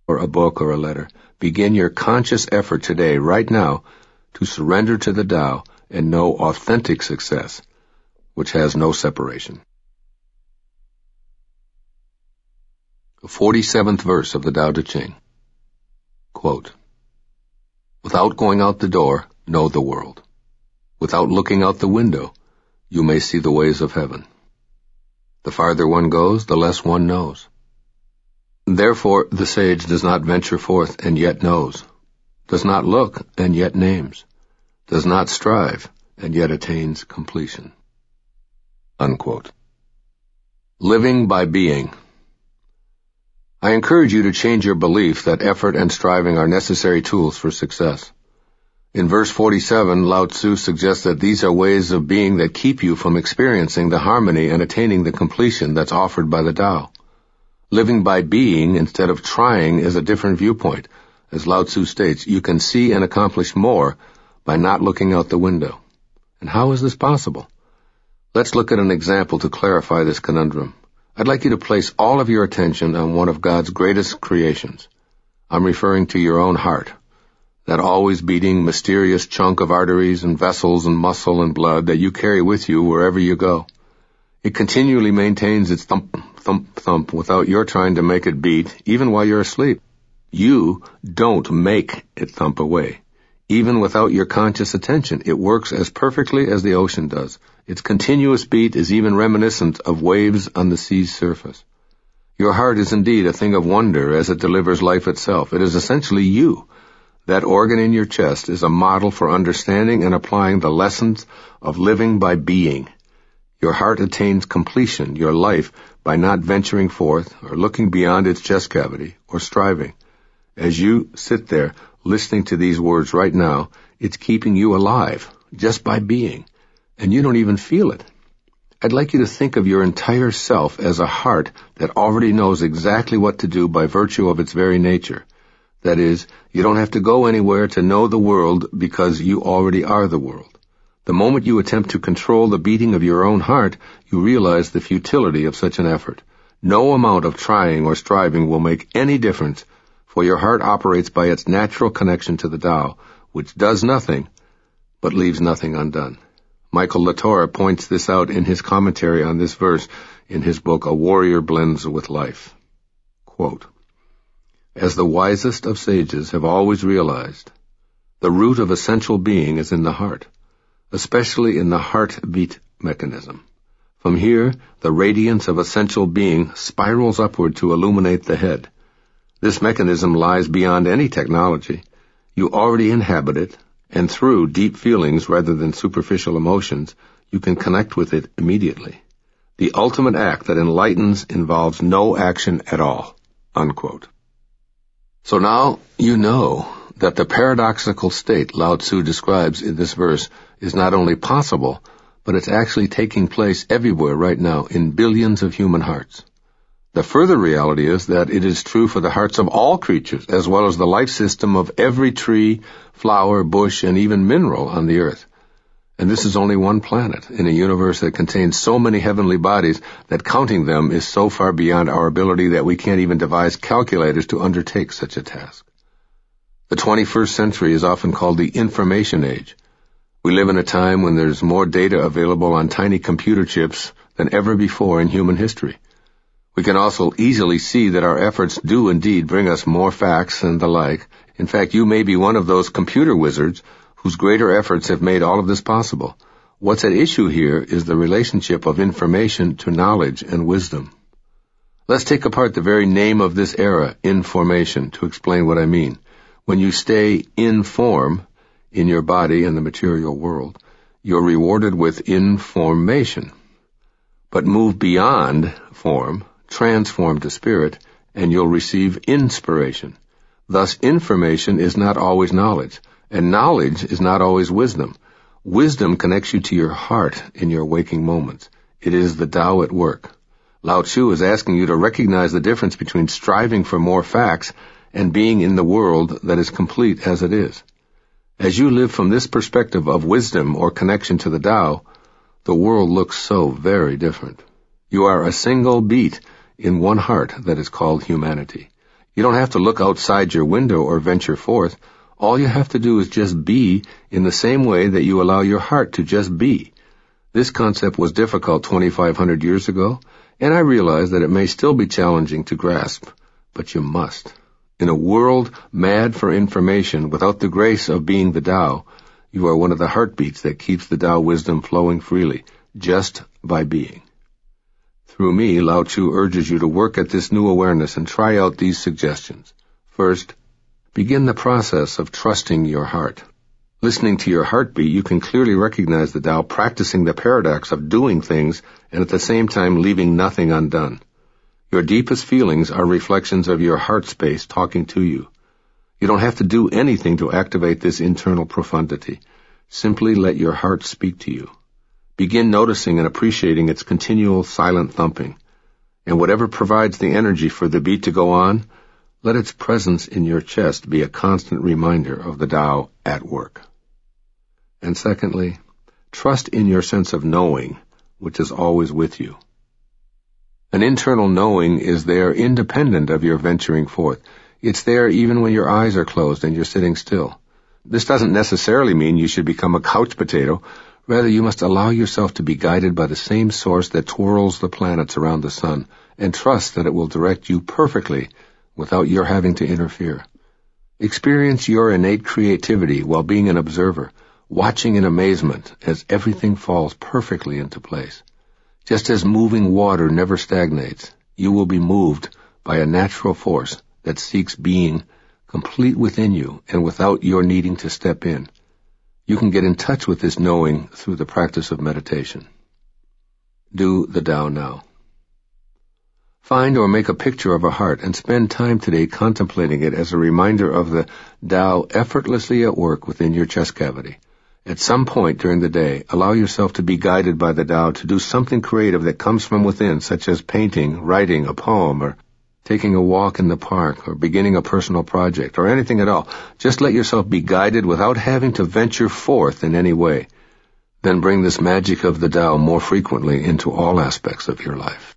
or a book or a letter. Begin your conscious effort today, right now, to surrender to the Tao and know authentic success, which has no separation. The 47th verse of the Tao Te Ching. Quote, "Without going out the door, know the world. Without looking out the window, you may see the ways of heaven. The farther one goes, the less one knows. Therefore the sage does not venture forth and yet knows, does not look and yet names, does not strive and yet attains completion." Unquote. Living by being. I encourage you to change your belief that effort and striving are necessary tools for success. In verse 47, Lao Tzu suggests that these are ways of being that keep you from experiencing the harmony and attaining the completion that's offered by the Tao. Living by being instead of trying is a different viewpoint. As Lao Tzu states, you can see and accomplish more by not looking out the window. And how is this possible? Let's look at an example to clarify this conundrum. I'd like you to place all of your attention on one of God's greatest creations. I'm referring to your own heart, that always beating, mysterious chunk of arteries and vessels and muscle and blood that you carry with you wherever you go. It continually maintains its thump, thump, thump without your trying to make it beat, even while you're asleep. You don't make it thump away. Even without your conscious attention, it works as perfectly as the ocean does. Its continuous beat is even reminiscent of waves on the sea's surface. Your heart is indeed a thing of wonder as it delivers life itself. It is essentially you. That organ in your chest is a model for understanding and applying the lessons of living by being. Your heart attains completion, your life, by not venturing forth or looking beyond its chest cavity or striving. As you sit there listening to these words right now, it's keeping you alive just by being, and you don't even feel it. I'd like you to think of your entire self as a heart that already knows exactly what to do by virtue of its very nature. That is, you don't have to go anywhere to know the world because you already are the world. The moment you attempt to control the beating of your own heart, you realize the futility of such an effort. No amount of trying or striving will make any difference, for your heart operates by its natural connection to the Tao, which does nothing, but leaves nothing undone. Michael Latorre points this out in his commentary on this verse in his book, A Warrior Blends with Life. Quote, "As the wisest of sages have always realized, the root of essential being is in the heart, especially in the heartbeat mechanism. From here, the radiance of essential being spirals upward to illuminate the head. This mechanism lies beyond any technology. You already inhabit it, and through deep feelings rather than superficial emotions, you can connect with it immediately. The ultimate act that enlightens involves no action at all." Unquote. So now you know that the paradoxical state Lao Tzu describes in this verse is not only possible, but it's actually taking place everywhere right now in billions of human hearts. The further reality is that it is true for the hearts of all creatures, as well as the life system of every tree, flower, bush, and even mineral on the earth. And this is only one planet in a universe that contains so many heavenly bodies that counting them is so far beyond our ability that we can't even devise calculators to undertake such a task. The 21st century is often called the information age. We live in a time when there's more data available on tiny computer chips than ever before in human history. We can also easily see that our efforts do indeed bring us more facts and the like. In fact, you may be one of those computer wizards whose greater efforts have made all of this possible. What's at issue here is the relationship of information to knowledge and wisdom. Let's take apart the very name of this era, information, to explain what I mean. When you stay in form in your body and the material world, you're rewarded with information. But move beyond form, transform to spirit, and you'll receive inspiration. Thus, information is not always knowledge, and knowledge is not always wisdom. Wisdom connects you to your heart in your waking moments. It is the Tao at work. Lao Tzu is asking you to recognize the difference between striving for more facts and being in the world that is complete as it is. As you live from this perspective of wisdom or connection to the Tao, the world looks so very different. You are a single beat in one heart that is called humanity. You don't have to look outside your window or venture forth. All you have to do is just be in the same way that you allow your heart to just be. This concept was difficult 2,500 years ago, and I realize that it may still be challenging to grasp, but you must. In a world mad for information, without the grace of being the Tao, you are one of the heartbeats that keeps the Tao wisdom flowing freely, just by being. Through me, Lao Tzu urges you to work at this new awareness and try out these suggestions. First, begin the process of trusting your heart. Listening to your heartbeat, you can clearly recognize the Tao practicing the paradox of doing things and at the same time leaving nothing undone. Your deepest feelings are reflections of your heart space talking to you. You don't have to do anything to activate this internal profundity. Simply let your heart speak to you. Begin noticing and appreciating its continual silent thumping. And whatever provides the energy for the beat to go on, let its presence in your chest be a constant reminder of the Tao at work. And secondly, trust in your sense of knowing, which is always with you. An internal knowing is there independent of your venturing forth. It's there even when your eyes are closed and you're sitting still. This doesn't necessarily mean you should become a couch potato. Rather, you must allow yourself to be guided by the same source that twirls the planets around the sun, and trust that it will direct you perfectly without your having to interfere. Experience your innate creativity while being an observer, watching in amazement as everything falls perfectly into place. Just as moving water never stagnates, you will be moved by a natural force that seeks being complete within you and without your needing to step in. You can get in touch with this knowing through the practice of meditation. Do the Tao now. Find or make a picture of a heart and spend time today contemplating it as a reminder of the Tao effortlessly at work within your chest cavity. At some point during the day, allow yourself to be guided by the Tao to do something creative that comes from within, such as painting, writing a poem, or taking a walk in the park, or beginning a personal project, or anything at all. Just let yourself be guided without having to venture forth in any way. Then bring this magic of the Tao more frequently into all aspects of your life.